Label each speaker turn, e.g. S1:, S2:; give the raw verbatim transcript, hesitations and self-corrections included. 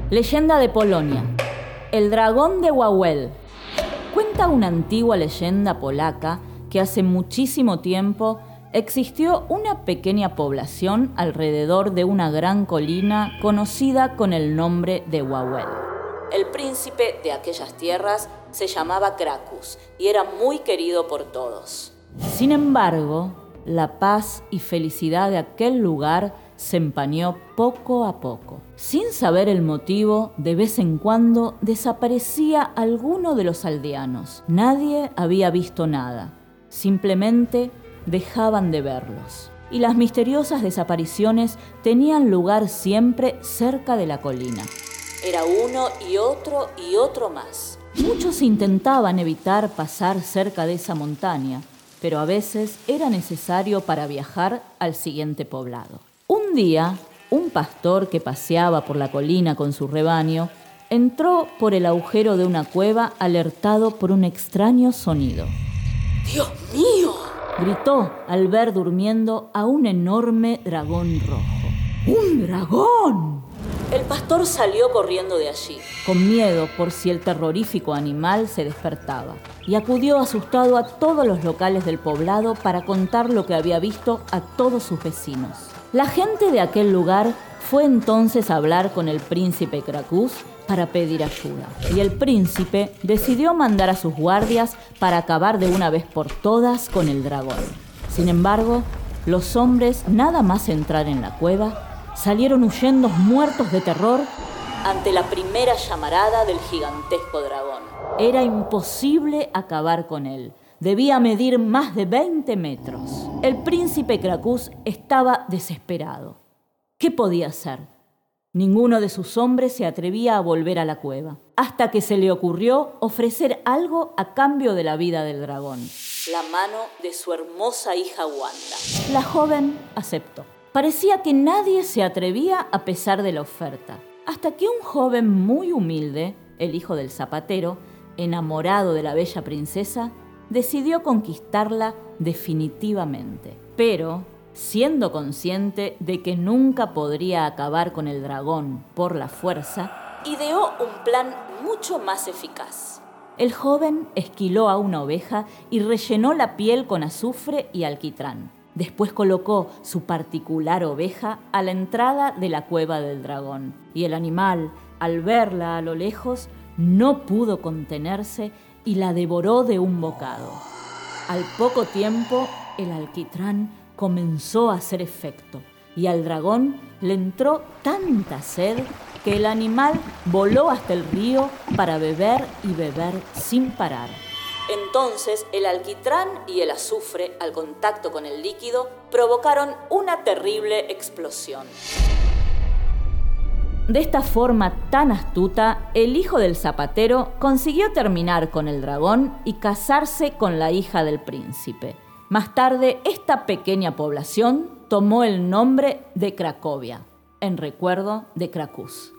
S1: Leyenda de Polonia. El dragón de Wawel. Cuenta una antigua leyenda polaca que hace muchísimo tiempo existió una pequeña población alrededor de una gran colina conocida con el nombre de Wawel. El príncipe de aquellas tierras se llamaba Krakus y era muy querido por todos. Sin embargo, la paz y felicidad de aquel lugar se empañó poco a poco. Sin saber el motivo, de vez en cuando desaparecía alguno de los aldeanos. Nadie había visto nada. Simplemente dejaban de verlos. Y las misteriosas desapariciones tenían lugar siempre cerca de la colina. Era uno y otro y otro más. Muchos intentaban evitar pasar cerca de esa montaña, pero a veces era necesario para viajar al siguiente poblado. Un día, un pastor que paseaba por la colina con su rebaño entró por el agujero de una cueva alertado por un extraño sonido.
S2: ¡Dios mío!,
S1: gritó al ver durmiendo a un enorme dragón rojo.
S2: ¡Un dragón!
S1: El pastor salió corriendo de allí, con miedo por si el terrorífico animal se despertaba, y acudió asustado a todos los locales del poblado para contar lo que había visto a todos sus vecinos. La gente de aquel lugar fue entonces a hablar con el príncipe Krakus para pedir ayuda, y el príncipe decidió mandar a sus guardias para acabar de una vez por todas con el dragón. Sin embargo, los hombres, nada más entrar en la cueva, salieron huyendo muertos de terror ante la primera llamarada del gigantesco dragón. Era imposible acabar con él. Debía medir más de veinte metros. El príncipe Krakus estaba desesperado. ¿Qué podía hacer? Ninguno de sus hombres se atrevía a volver a la cueva, hasta que se le ocurrió ofrecer algo a cambio de la vida del dragón: la mano de su hermosa hija Wanda. La joven aceptó. Parecía que nadie se atrevía a pesar de la oferta, hasta que un joven muy humilde, el hijo del zapatero, enamorado de la bella princesa, decidió conquistarla definitivamente. Pero, siendo consciente de que nunca podría acabar con el dragón por la fuerza, ideó un plan mucho más eficaz. El joven esquiló a una oveja y rellenó la piel con azufre y alquitrán. Después colocó su particular oveja a la entrada de la cueva del dragón, y el animal, al verla a lo lejos, no pudo contenerse y la devoró de un bocado. Al poco tiempo, el alquitrán comenzó a hacer efecto, y al dragón le entró tanta sed que el animal voló hasta el río para beber y beber sin parar. Entonces, el alquitrán y el azufre, al contacto con el líquido, provocaron una terrible explosión. De esta forma tan astuta, el hijo del zapatero consiguió terminar con el dragón y casarse con la hija del príncipe. Más tarde, esta pequeña población tomó el nombre de Cracovia, en recuerdo de Krakus.